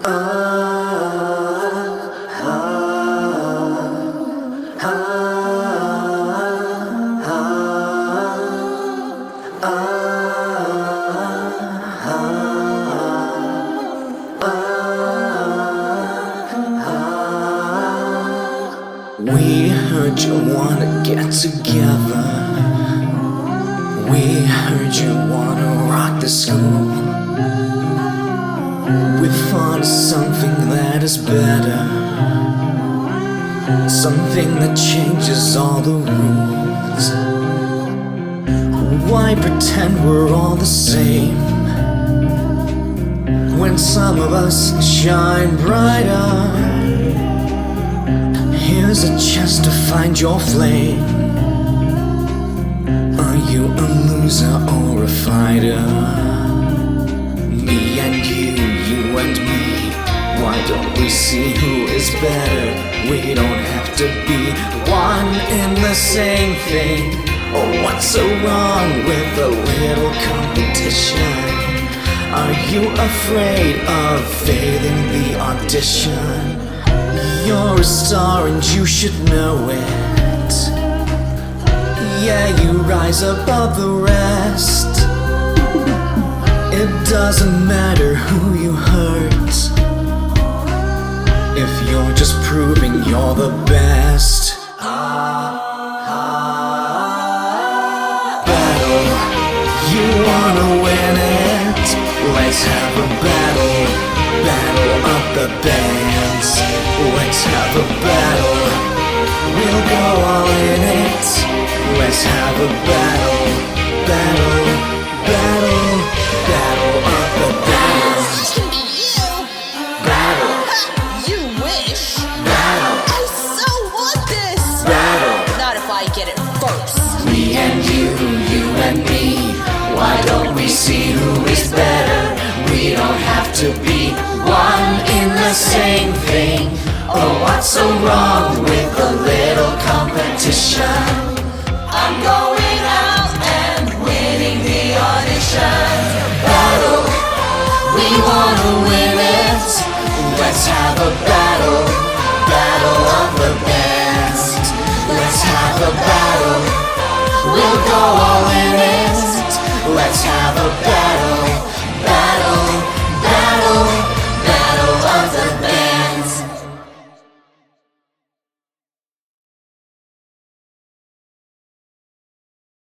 We heard you wanna get together. We heard you wanna rock the school. We found something that is better, something that changes all the rules. Why pretend we're all the same when some of us shine brighter? Here's a chance to find your flame. Are you a loser or a fighter? Me and you and me. Why don't we see who is better? We don't have to be one in the same thing. Oh, what's so wrong with a little competition? Are you afraid of failing the audition? You're a star and you should know it. Yeah, you rise above the rest. It doesn't matter who you hurt if you're just proving you're the best. Battle, you wanna win it? Let's have a battle, battle of the bands. Let's have a battle, we'll go all in it. Let's have a battle, battle, battle, battle of the bands. Battle, You wish. battle, I so want this. battle. Not if I get it first. Me and you and me. Why don't we see who is better? We don't have to be one in the same thing. Oh, what's so wrong with a little competition? I'm going out and winning the audition. Battle, we wanna win it. Let's have a battle, battle of the bands. Let's have a battle, we'll go all in.